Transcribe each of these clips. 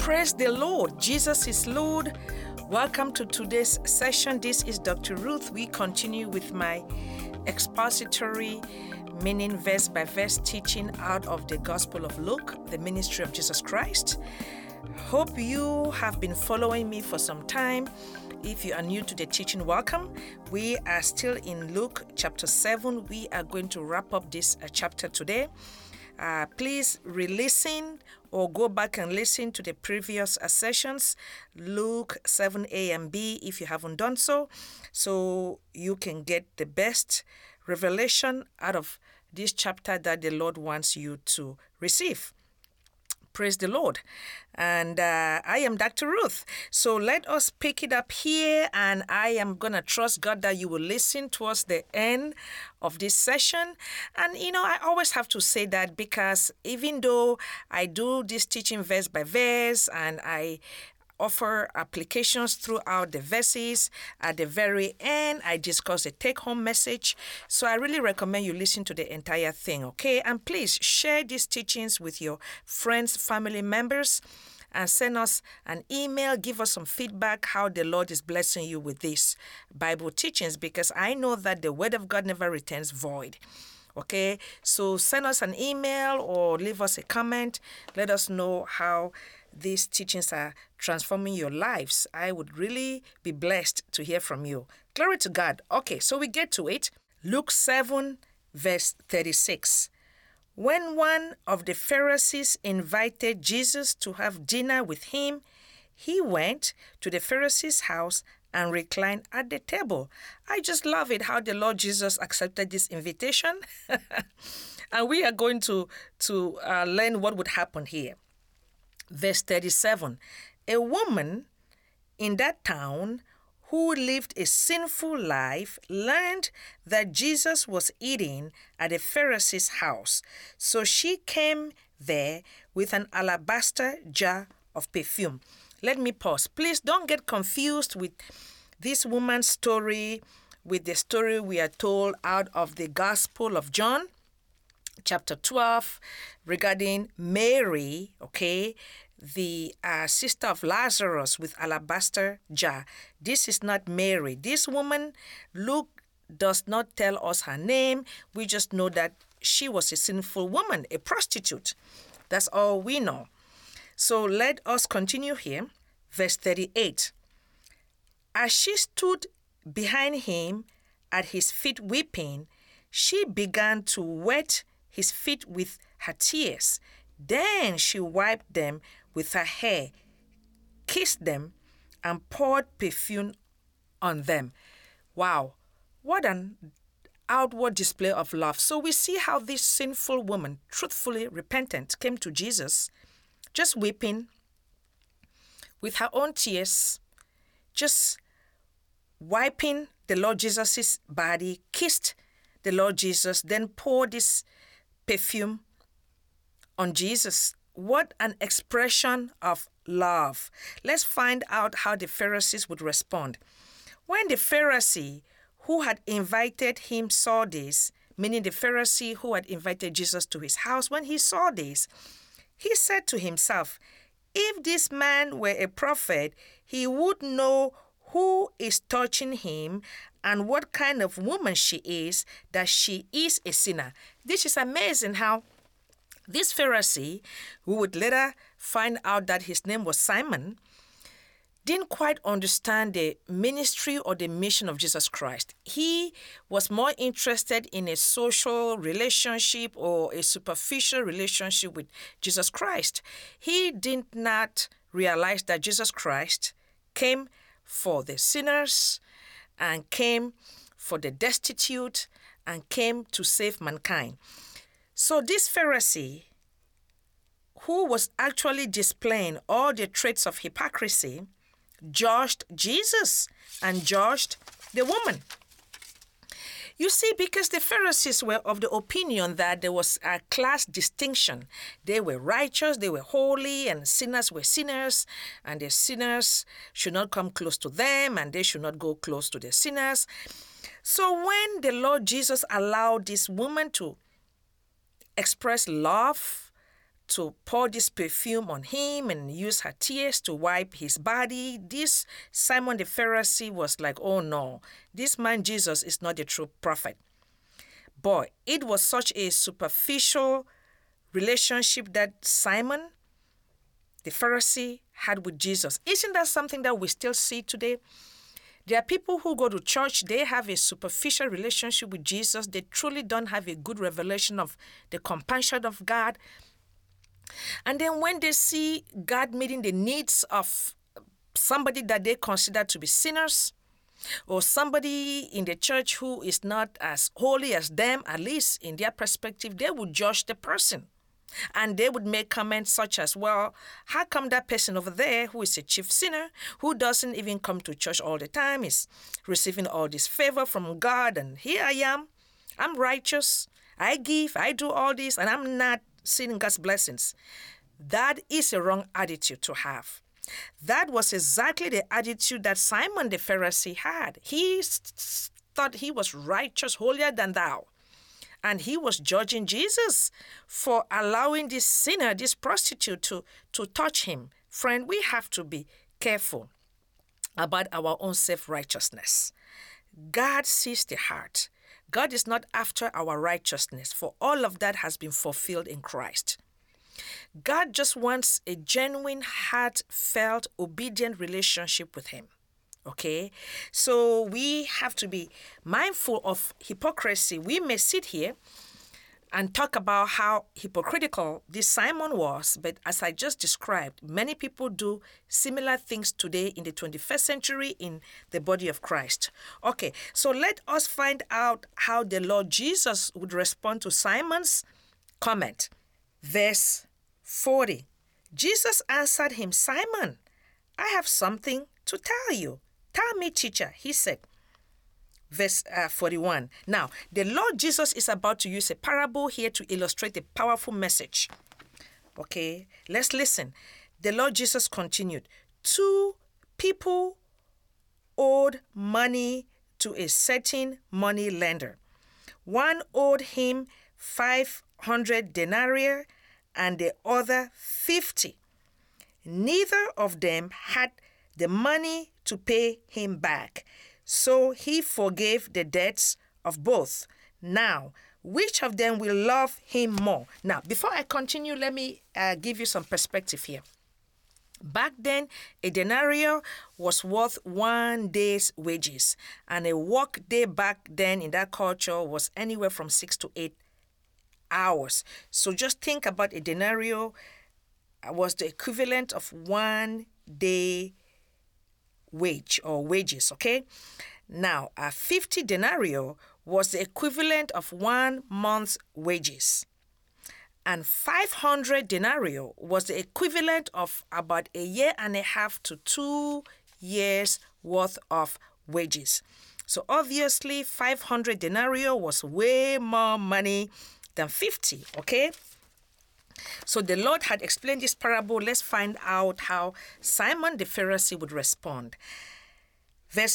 Praise the Lord. Jesus is Lord. Welcome to today's session. This is Dr. Ruth. We continue with my expository, meaning verse by verse teaching out of the Gospel of Luke, the ministry of Jesus Christ. Hope you have been following me for some time. If you are new to the teaching, welcome. We are still in Luke chapter 7. We are going to wrap up this chapter today. Please re-listen or go back and listen to the previous sessions, Luke 7a and b, if you haven't done so you can get the best revelation out of this chapter that the Lord wants you to receive. Praise the Lord. And I am Dr. Ruth. So let us pick it up here, and I am going to trust God that you will listen towards the end of this session. And, I always have to say that because even though I do this teaching verse by verse and I offer applications throughout the verses, at the very end, I discuss the take-home message. So I really recommend you listen to the entire thing, okay? And please share these teachings with your friends, family members, and send us an email. Give us some feedback how the Lord is blessing you with these Bible teachings, because I know that the Word of God never returns void. Okay? So send us an email or leave us a comment. Let us know how these teachings are transforming your lives. I would really be blessed to hear from you. Glory to God. Okay, so we get to it. Luke 7, verse 36. When one of the Pharisees invited Jesus to have dinner with him, he went to the Pharisee's house and reclined at the table. I just love it how the Lord Jesus accepted this invitation. And we are going to learn what would happen here. Verse 37, a woman in that town who lived a sinful life learned that Jesus was eating at a Pharisee's house. So she came there with an alabaster jar of perfume. Let me pause. Please don't get confused with this woman's story, with the story we are told out of the Gospel of John, chapter 12, regarding Mary, okay, the sister of Lazarus with alabaster jar. This is not Mary. This woman, Luke does not tell us her name. We just know that she was a sinful woman, a prostitute. That's all we know. So let us continue here. Verse 38. As she stood behind him at his feet weeping, she began to wet his feet with her tears. Then she wiped them with her hair, kissed them, and poured perfume on them. Wow, what an outward display of love. So we see how this sinful woman, truthfully repentant, came to Jesus, just weeping with her own tears, just wiping the Lord Jesus' body, kissed the Lord Jesus, then poured this perfume on Jesus. What an expression of love. Let's find out how the Pharisees would respond. When the Pharisee who had invited him saw this, meaning the Pharisee who had invited Jesus to his house, when he saw this, he said to himself, if this man were a prophet, he would know who is touching him and what kind of woman she is, that she is a sinner. This is amazing how this Pharisee, who would later find out that his name was Simon, didn't quite understand the ministry or the mission of Jesus Christ. He was more interested in a social relationship or a superficial relationship with Jesus Christ. He did not realize that Jesus Christ came for the sinners and came for the destitute and came to save mankind. So this Pharisee, who was actually displaying all the traits of hypocrisy, judged Jesus and judged the woman. You see, because the Pharisees were of the opinion that there was a class distinction. They were righteous, they were holy, and sinners were sinners, and the sinners should not come close to them, and they should not go close to the sinners. So when the Lord Jesus allowed this woman to express love to pour this perfume on him and use her tears to wipe his body. This Simon the Pharisee was like, oh no, this man Jesus is not a true prophet. Boy, it was such a superficial relationship that Simon the Pharisee had with Jesus. Isn't that something that we still see today? There are people who go to church, they have a superficial relationship with Jesus. They truly don't have a good revelation of the compassion of God. And then when they see God meeting the needs of somebody that they consider to be sinners, or somebody in the church who is not as holy as them, at least in their perspective, they would judge the person. And they would make comments such as, well, how come that person over there who is a chief sinner, who doesn't even come to church all the time, is receiving all this favor from God, and here I am, I'm righteous, I give, I do all this, and I'm not seeing God's blessings. That is a wrong attitude to have. That was exactly the attitude that Simon the Pharisee had. He thought he was righteous, holier than thou. And he was judging Jesus for allowing this sinner, this prostitute, to touch him. Friend, we have to be careful about our own self-righteousness. God sees the heart. God is not after our righteousness, for all of that has been fulfilled in Christ. God just wants a genuine, heartfelt, obedient relationship with him. Okay, so we have to be mindful of hypocrisy. We may sit here and talk about how hypocritical this Simon was, but as I just described, many people do similar things today in the 21st century in the body of Christ. Okay, so let us find out how the Lord Jesus would respond to Simon's comment. Verse 40, Jesus answered him, Simon, I have something to tell you. Tell me, teacher, he said. Verse 41. Now, the Lord Jesus is about to use a parable here to illustrate a powerful message. Okay, let's listen. The Lord Jesus continued. 2 people owed money to a certain money lender. One owed him 500 denarii and the other 50. Neither of them had the money to pay him back, so he forgave the debts of both. Now, which of them will love him more? Now, before I continue, let me give you some perspective here. Back then, a denarius was worth 1 day's wages, and a work day back then in that culture was anywhere from 6 to 8 hours. So just think about a denarius was the equivalent of 1 day wage or wages, okay? Now, 50 denarii was the equivalent of 1 month's wages. And 500 denarii was the equivalent of about 1.5 years to 2 years worth of wages. So obviously, 500 denarii was way more money than 50, okay? So the Lord had explained this parable. Let's find out how Simon the Pharisee would respond. Verse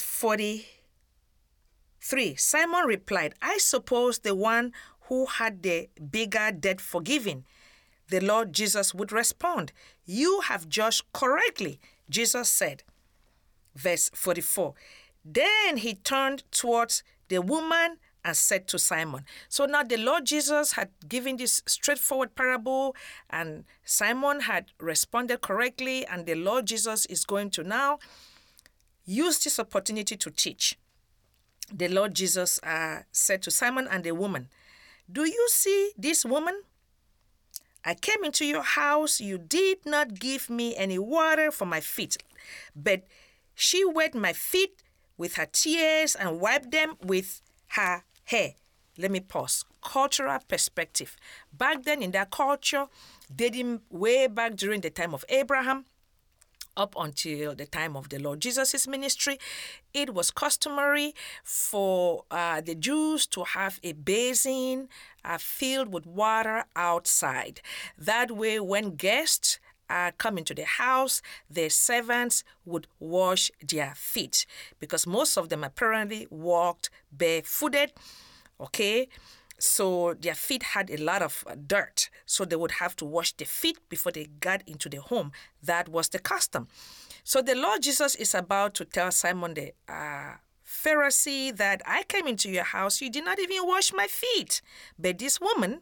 43, Simon replied, I suppose the one who had the bigger debt forgiven. The Lord Jesus would respond, you have judged correctly, Jesus said. Verse 44, then he turned towards the woman and said to Simon. So now the Lord Jesus had given this straightforward parable, and Simon had responded correctly, and the Lord Jesus is going to now use this opportunity to teach. The Lord Jesus said to Simon and the woman, do you see this woman? I came into your house. You did not give me any water for my feet, but she wet my feet with her tears and wiped them with her hair. Let me pause. Cultural perspective. Back then in that culture, dating way back during the time of Abraham, up until the time of the Lord Jesus' ministry, it was customary for the Jews to have a basin filled with water outside. That way, when guests come into the house, their servants would wash their feet, because most of them apparently walked barefooted. Okay, So their feet had a lot of dirt. So they would have to wash their feet before they got into the home. That was the custom. So the Lord Jesus is about to tell Simon the Pharisee that I came into your house, you did not even wash my feet. But this woman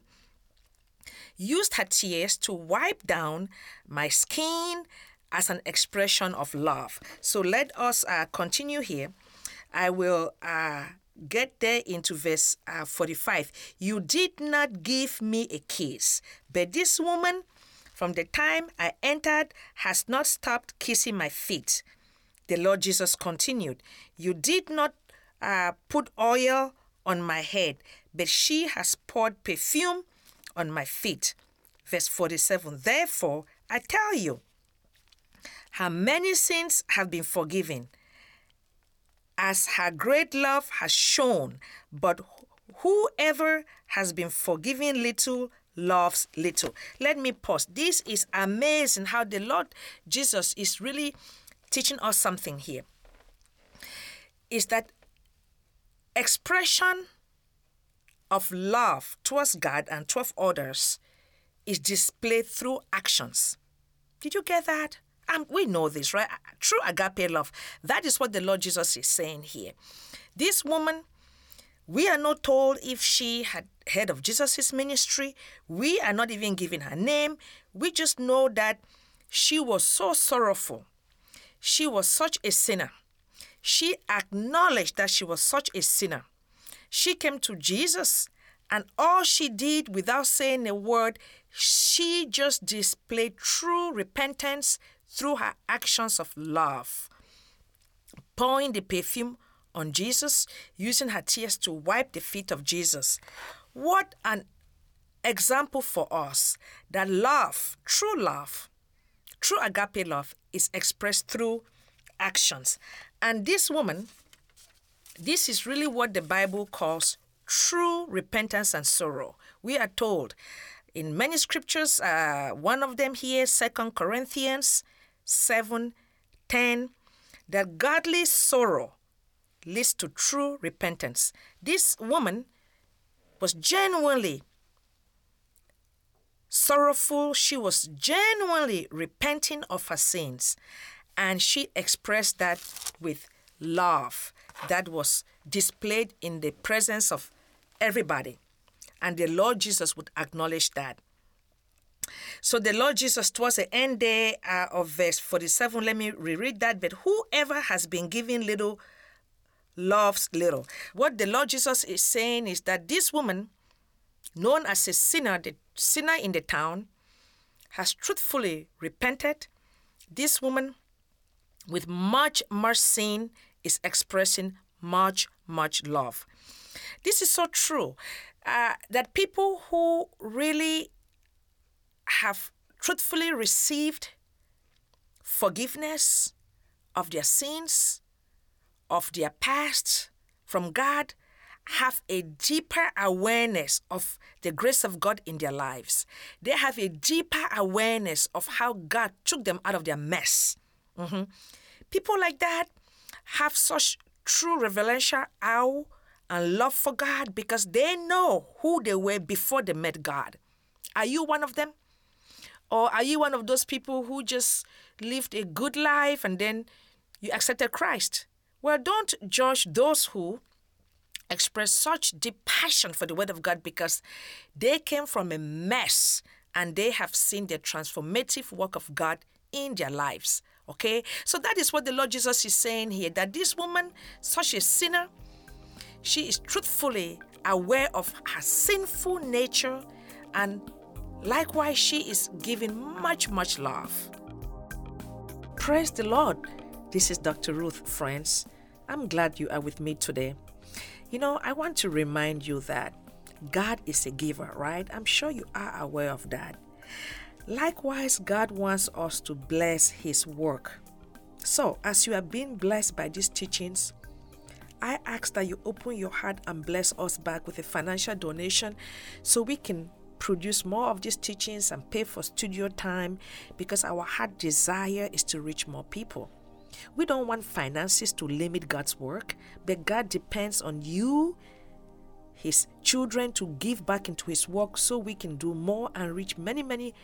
used her tears to wipe down my skin as an expression of love. So let us continue here. I will get there into verse 45. You did not give me a kiss, but this woman, from the time I entered, has not stopped kissing my feet. The Lord Jesus continued, you did not put oil on my head, but she has poured perfume on my feet. Verse 47, therefore, I tell you, her many sins have been forgiven, as her great love has shown, but whoever has been forgiven little loves little. Let me pause. This is amazing how the Lord Jesus is really teaching us something here. Is that expression of love towards God and towards others is displayed through actions. Did you get that? We know this, right? True agape love. That is what the Lord Jesus is saying here. This woman, we are not told if she had heard of Jesus' ministry. We are not even given her name. We just know that she was so sorrowful. She was such a sinner. She acknowledged that she was such a sinner. She came to Jesus, and all she did without saying a word, she just displayed true repentance through her actions of love. Pouring the perfume on Jesus, using her tears to wipe the feet of Jesus. What an example for us that love, true agape love, is expressed through actions. And this woman, this is really what the Bible calls true repentance and sorrow. We are told in many scriptures, one of them here, 2 Corinthians 7:10, that godly sorrow leads to true repentance. This woman was genuinely sorrowful. She was genuinely repenting of her sins. And she expressed that with love that was displayed in the presence of everybody. And the Lord Jesus would acknowledge that. So the Lord Jesus, towards the end there of verse 47, let me reread that. But whoever has been given little loves little. What the Lord Jesus is saying is that this woman, known as a sinner, the sinner in the town, has truthfully repented. This woman, with much sin, is expressing much love. This is so true, that people who really have truthfully received forgiveness of their sins, of their past from God, have a deeper awareness of the grace of God in their lives. They have a deeper awareness of how God took them out of their mess. People like that have such true revelation awe and love for God because they know who they were before they met God. Are you one of them? Or are you one of those people who just lived a good life and then you accepted Christ? Well, don't judge those who express such deep passion for the Word of God because they came from a mess and they have seen the transformative work of God in their lives. Okay? So that is what the Lord Jesus is saying here, that this woman, such a sinner, she is truthfully aware of her sinful nature, and likewise, she is giving much love. Praise the Lord. This is Dr. Ruth, friends. I'm glad you are with me today. You know, I want to remind you that God is a giver, right? I'm sure you are aware of that. Likewise, God wants us to bless His work. So, as you are being blessed by these teachings, I ask that you open your heart and bless us back with a financial donation so we can produce more of these teachings and pay for studio time, because our heart desire is to reach more people. We don't want finances to limit God's work, but God depends on you his children to give back into his work so we can do more and reach many, many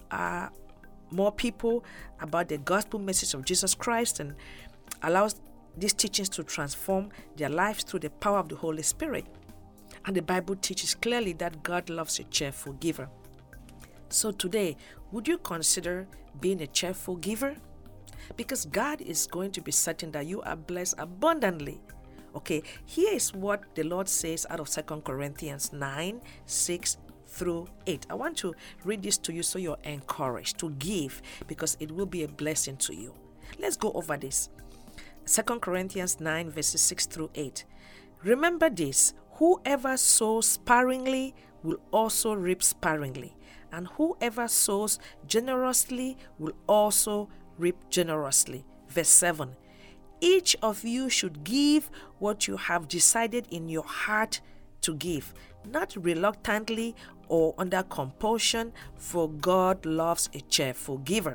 more people about the gospel message of Jesus Christ, and allows these teachings to transform their lives through the power of the Holy Spirit. And the Bible teaches clearly that God loves a cheerful giver. So today, would you consider being a cheerful giver? Because God is going to be certain that you are blessed abundantly. Okay, here is what the Lord says out of 2 Corinthians 9, 6 through 8. I want to read this to you so you're encouraged to give, because it will be a blessing to you. Let's go over this. 2 Corinthians 9, verses 6 through 8. Remember this: whoever sows sparingly will also reap sparingly, and whoever sows generously will also reap generously. Verse 7. Each of you should give what you have decided in your heart to give, not reluctantly or under compulsion, for God loves a cheerful giver.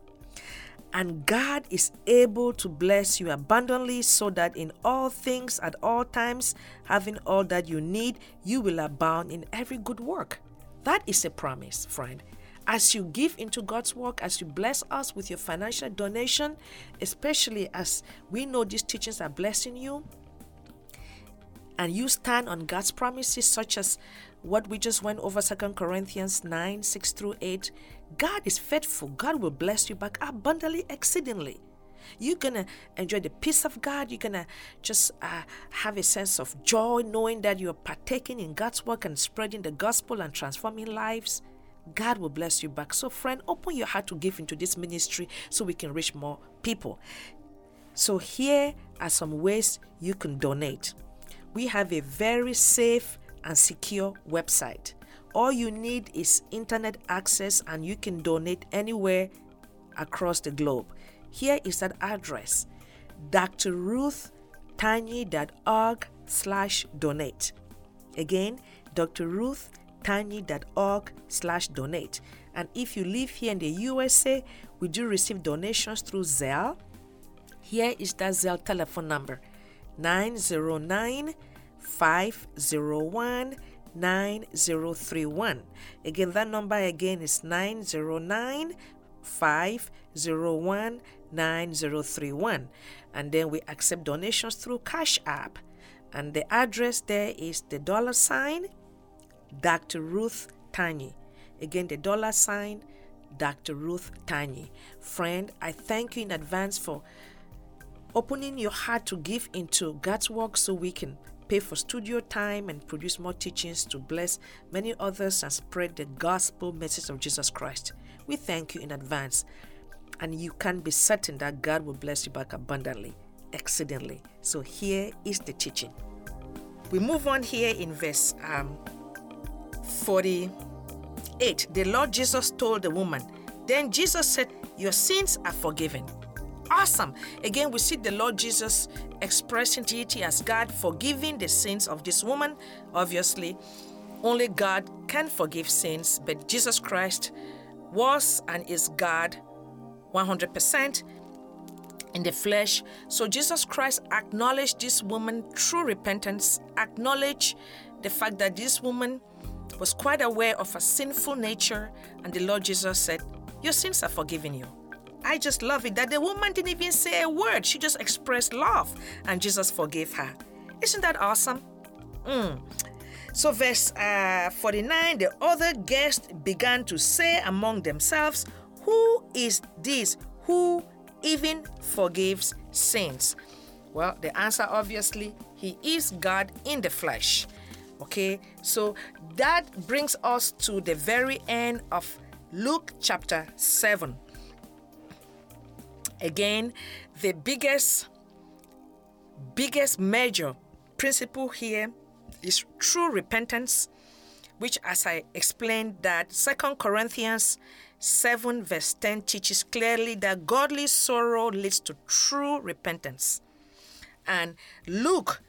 And God is able to bless you abundantly, so that in all things at all times, having all that you need, you will abound in every good work. That is a promise, friend. As you give into God's work, as you bless us with your financial donation, especially as we know these teachings are blessing you, and you stand on God's promises, such as what we just went over, 2 Corinthians 9, 6 through 8, God is faithful. God will bless you back abundantly, exceedingly. You're going to enjoy the peace of God. You're going to just have a sense of joy, knowing that you're partaking in God's work and spreading the gospel and transforming lives. God will bless you back. So friend, open your heart to give into this ministry so we can reach more people. So here are some ways you can donate. We have a very safe and secure website. All you need is internet access, and you can donate anywhere across the globe. Here is that address: drruthtanyi.org/donate. Again, drruthtanyi.org/donate. And if you live here in the USA, we do receive donations through Zelle. Here is that Zelle telephone number: 909-501-9031. Again, that number again is 909-501-9031. And then we accept donations through Cash App. And the address there is the $, Dr. Ruth Tanyi. Again, the $, Dr. Ruth Tanyi. Friend, I thank you in advance for opening your heart to give into God's work, so we can pay for studio time and produce more teachings to bless many others and spread the gospel message of Jesus Christ. We thank you in advance, and you can be certain that God will bless you back abundantly, exceedingly. So here is the teaching. We move on here in verse 48. The Lord Jesus told the woman, then Jesus said, your sins are forgiven. Awesome. Again, we see the Lord Jesus expressing deity as God, forgiving the sins of this woman. Obviously, only God can forgive sins, but Jesus Christ was and is God 100% in the flesh. So Jesus Christ acknowledged this woman through repentance, acknowledged the fact that this woman was quite aware of her sinful nature, and the Lord Jesus said, your sins are forgiven you. I just love it that the woman didn't even say a word. She just expressed love, and Jesus forgave her. Isn't that awesome? So verse 49, the other guests began to say among themselves, who is this who even forgives sins? Well, the answer obviously, he is God in the flesh. Okay, so that brings us to the very end of Luke chapter 7. Again, the biggest major principle here is true repentance, which, as I explained, that 2 Corinthians 7 verse 10 teaches clearly that godly sorrow leads to true repentance. And Luke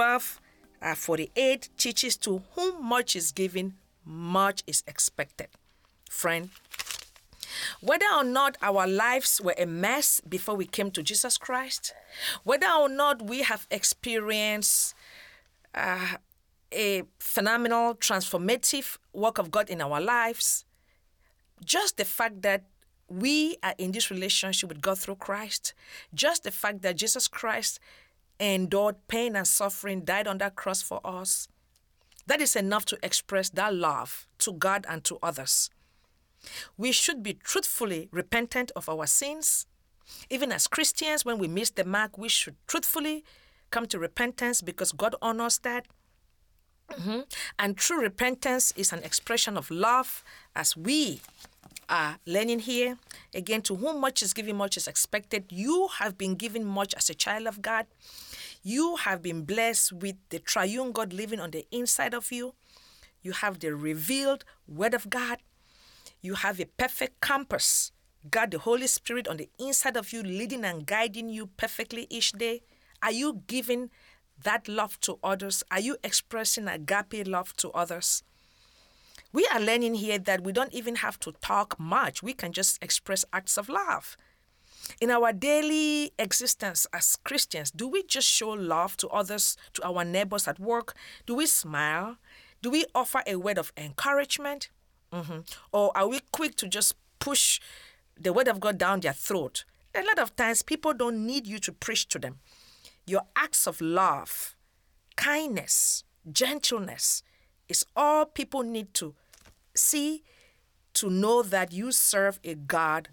12:48 teaches, to whom much is given, much is expected. Friend, whether or not our lives were a mess before we came to Jesus Christ, whether or not we have experienced a phenomenal, transformative work of God in our lives. Just the fact that we are in this relationship with God through Christ, just the fact that Jesus Christ endured pain and suffering, died on that cross for us, that is enough to express that love to God and to others. We should be truthfully repentant of our sins. Even as Christians, when we miss the mark, we should truthfully come to repentance because God honors that. And true repentance is an expression of love, as we are learning here. Again, to whom much is given, much is expected. You have been given much as a child of God. You have been blessed with the triune God living on the inside of you. You have the revealed Word of God. You have a perfect compass, God the Holy Spirit on the inside of you, leading and guiding you perfectly each day. Are you giving that love to others? Are you expressing agape love to others? We are learning here that we don't even have to talk much. We can just express acts of love. In our daily existence as Christians, do we just show love to others, to our neighbors at work? Do we smile? Do we offer a word of encouragement? Or are we quick to just push the word of God down their throat? A lot of times, people don't need you to preach to them. Your acts of love, kindness, gentleness is all people need to see to know that you serve a God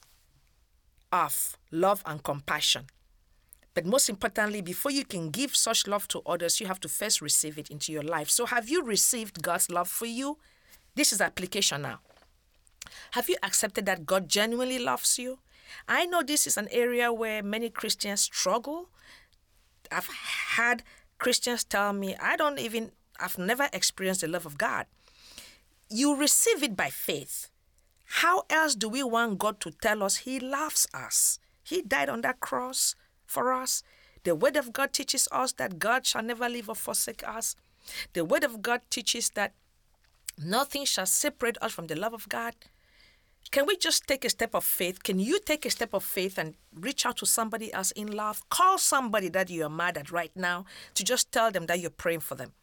of love and compassion. But most importantly, before you can give such love to others, you have to first receive it into your life. So have you received God's love for you? This is application now. Have you accepted that God genuinely loves you? I know this is an area where many Christians struggle. I've had Christians tell me, I've never experienced the love of God. You receive it by faith. How else do we want God to tell us He loves us? He died on that cross for us. The Word of God teaches us that God shall never leave or forsake us. The Word of God teaches that nothing shall separate us from the love of God. Can we just take a step of faith? Can you take a step of faith and reach out to somebody else in love? Call somebody that you are mad at right now to just tell them that you're praying for them.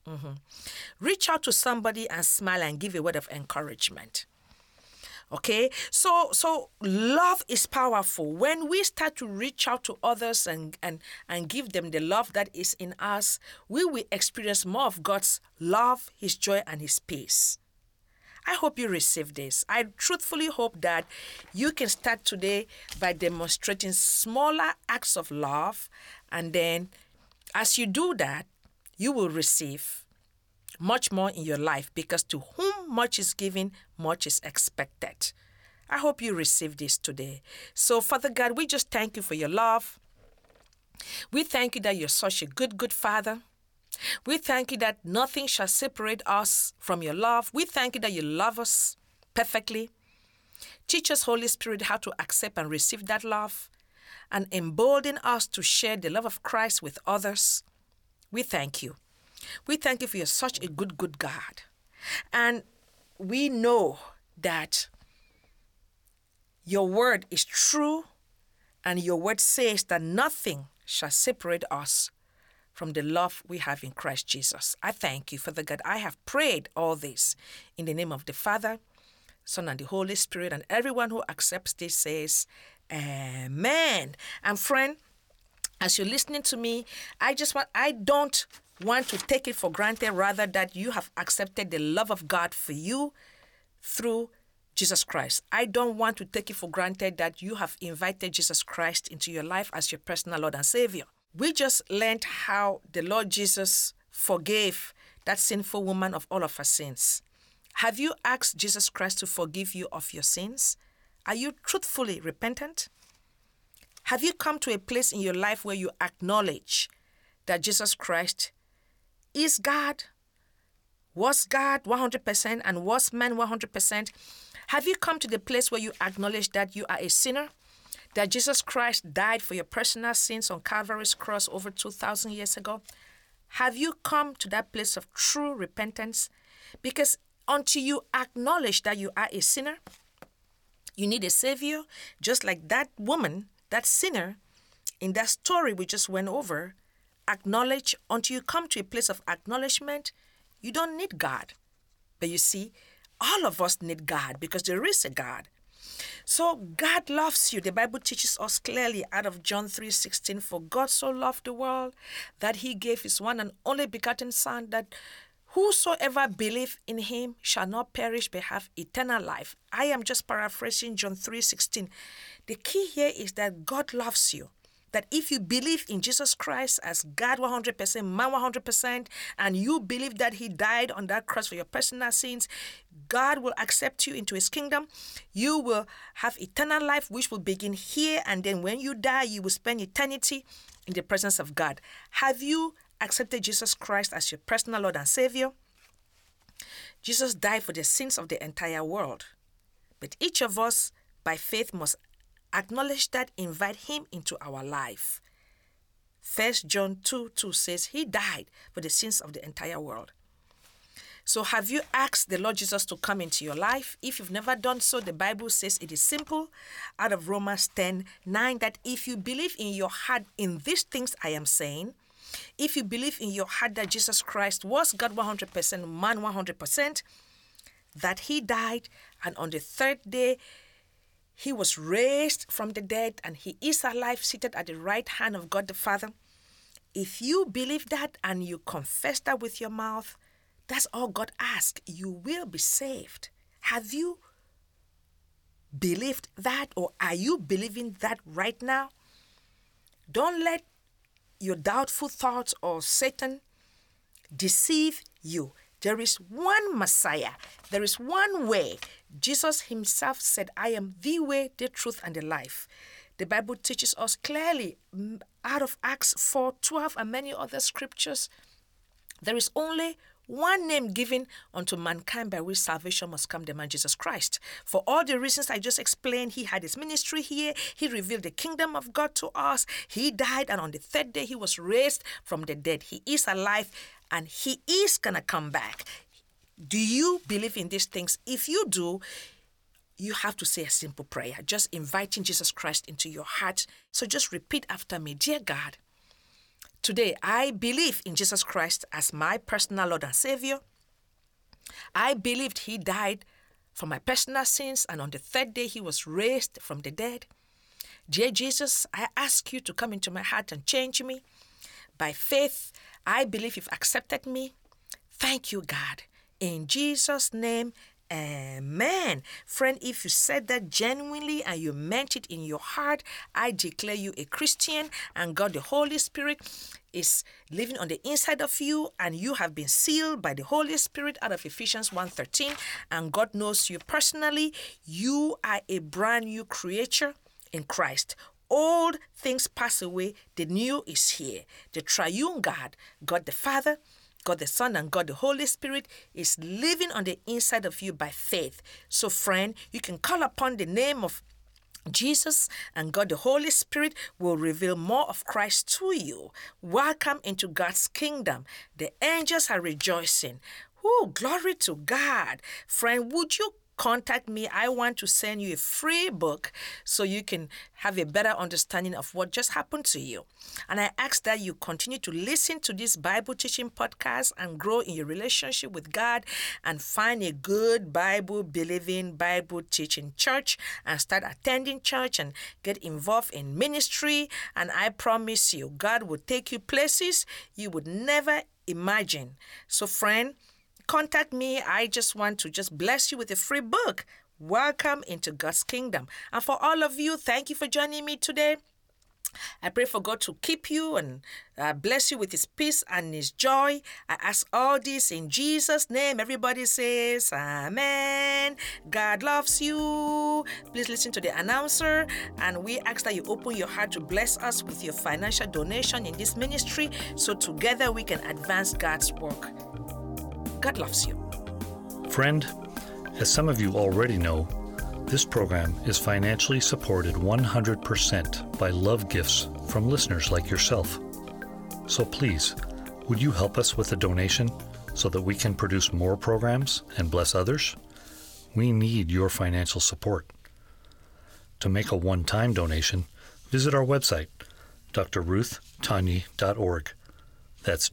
Reach out to somebody and smile and give a word of encouragement. Okay, so love is powerful. When we start to reach out to others and give them the love that is in us, we will experience more of God's love, His joy, and His peace. I hope you receive this. I truthfully hope that you can start today by demonstrating smaller acts of love, and then as you do that, you will receive much more in your life, because to whom much is given, much is expected. I hope you receive this today. So, Father God, we just thank you for your love. We thank you that you're such a good Father. We thank you that nothing shall separate us from your love. We thank you that you love us perfectly. Teach us, Holy Spirit, how to accept and receive that love, and embolden us to share the love of Christ with others. We thank you. We thank you for you're such a good God. And we know that your word is true, and your word says that nothing shall separate us from the love we have in Christ Jesus. I thank you, Father God. I have prayed all this in the name of the Father, Son, and the Holy Spirit, and everyone who accepts this says, Amen. And friend, as you're listening to me, I don't want to take it for granted, rather that you have accepted the love of God for you through Jesus Christ. I don't want to take it for granted that you have invited Jesus Christ into your life as your personal Lord and Savior. We just learned how the Lord Jesus forgave that sinful woman of all of her sins. Have you asked Jesus Christ to forgive you of your sins? Are you truthfully repentant? Have you come to a place in your life where you acknowledge that Jesus Christ is God, was God 100%, and was man 100%? Have you come to the place where you acknowledge that you are a sinner, that Jesus Christ died for your personal sins on Calvary's cross over 2,000 years ago? Have you come to that place of true repentance? Because until you acknowledge that you are a sinner, you need a Savior, just like that woman, that sinner, in that story we just went over, acknowledge, until you come to a place of acknowledgement, you don't need God. But you see, all of us need God because there is a God. So God loves you. The Bible teaches us clearly out of John 3:16, for God so loved the world that he gave his one and only begotten Son, that whosoever believe in him shall not perish but have eternal life. I am just paraphrasing John 3:16. The key here is that God loves you. That if you believe in Jesus Christ as God 100%, man 100%, and you believe that he died on that cross for your personal sins, God will accept you into his kingdom. You will have eternal life, which will begin here, and then when you die, you will spend eternity in the presence of God. Have you accepted Jesus Christ as your personal Lord and Savior? Jesus died for the sins of the entire world. But each of us, by faith, must acknowledge that, invite him into our life. 1 John 2:2 says he died for the sins of the entire world. So have you asked the Lord Jesus to come into your life? If you've never done so, the Bible says it is simple out of Romans 10:9, that if you believe in your heart in these things I am saying, if you believe in your heart that Jesus Christ was God 100%, man 100%, that he died, and on the third day he was raised from the dead, and he is alive, seated at the right hand of God the Father. If you believe that and you confess that with your mouth, that's all God asks. You will be saved. Have you believed that, or are you believing that right now? Don't let your doubtful thoughts or Satan deceive you. There is one Messiah. There is one way. Jesus himself said, I am the way, the truth, and the life. The Bible teaches us clearly out of Acts 4:12 and many other scriptures, there is only one name given unto mankind by which salvation must come, the man Jesus Christ. For all the reasons I just explained, he had his ministry here. He revealed the kingdom of God to us. He died, and on the third day he was raised from the dead. He is alive, and he is going to come back. Do you believe in these things? If you do, you have to say a simple prayer, just inviting Jesus Christ into your heart. So just repeat after me. Dear God, today I believe in Jesus Christ as my personal Lord and Savior. I believed he died for my personal sins, and on the third day he was raised from the dead. Dear Jesus, I ask you to come into my heart and change me. By faith, I believe you've accepted me. Thank you, God. In Jesus' name, amen. Friend, if you said that genuinely and you meant it in your heart, I declare you a Christian, and God the Holy Spirit is living on the inside of you, and you have been sealed by the Holy Spirit out of Ephesians 1:13, and God knows you personally. You are a brand new creature in Christ. Old things pass away, the new is here. The triune God, God the Father, God the Son, and God the Holy Spirit is living on the inside of you by faith. So friend, you can call upon the name of Jesus, and God the Holy Spirit will reveal more of Christ to you. Welcome into God's kingdom. The angels are rejoicing. Oh, glory to God. Friend, would you contact me? I want to send you a free book so you can have a better understanding of what just happened to you. And I ask that you continue to listen to this Bible teaching podcast and grow in your relationship with God, and find a good Bible-believing, Bible-teaching church, and start attending church and get involved in ministry. And I promise you, God will take you places you would never imagine. So friend, contact me. I just want to bless you with a free book. Welcome into God's kingdom. And for all of you, thank you for joining me today. I pray for God to keep you and bless you with his peace and his joy. I ask all this in Jesus' name. Everybody says amen. God loves you. Please listen to the announcer, and we ask that you open your heart to bless us with your financial donation in this ministry, so together we can advance God's work. God loves you. Friend, as some of you already know, this program is financially supported 100% by love gifts from listeners like yourself. So please, would you help us with a donation so that we can produce more programs and bless others? We need your financial support. To make a one-time donation, visit our website, drruthtanyi.org, That's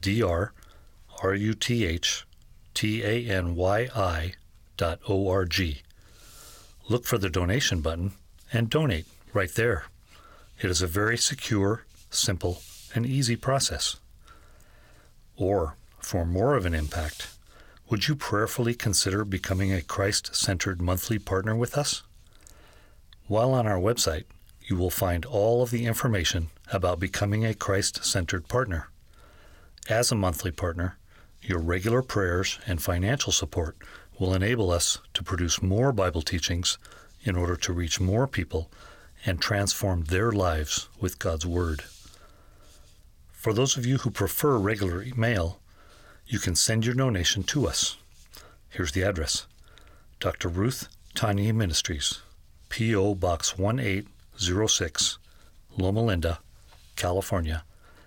drruthanyi.org. Look for the donation button and donate right there. It is a very secure, simple, and easy process. Or, for more of an impact, would you prayerfully consider becoming a Christ-centered monthly partner with us? While on our website, you will find all of the information about becoming a Christ-centered partner. As a monthly partner, your regular prayers and financial support will enable us to produce more Bible teachings in order to reach more people and transform their lives with God's Word. For those of you who prefer regular mail, you can send your donation to us. Here's the address: Dr. Ruth Tanyi Ministries, P.O. Box 1806, Loma Linda, California,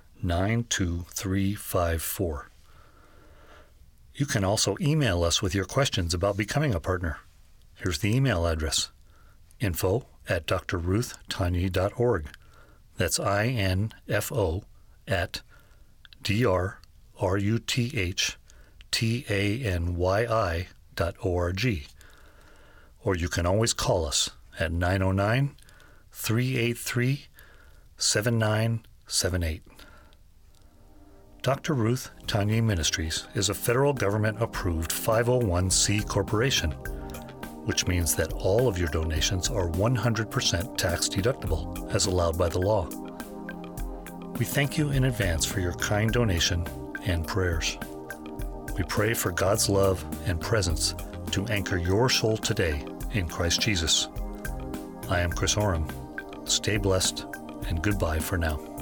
92354. You can also email us with your questions about becoming a partner. Here's the email address: info@drruthanyi.org. That's info@drruthanyi.org. Or you can always call us at 909-383-7978. Dr. Ruth Tanyi Ministries is a federal government-approved 501c corporation, which means that all of your donations are 100% tax-deductible, as allowed by the law. We thank you in advance for your kind donation and prayers. We pray for God's love and presence to anchor your soul today in Christ Jesus. I am Chris Oram. Stay blessed, and goodbye for now.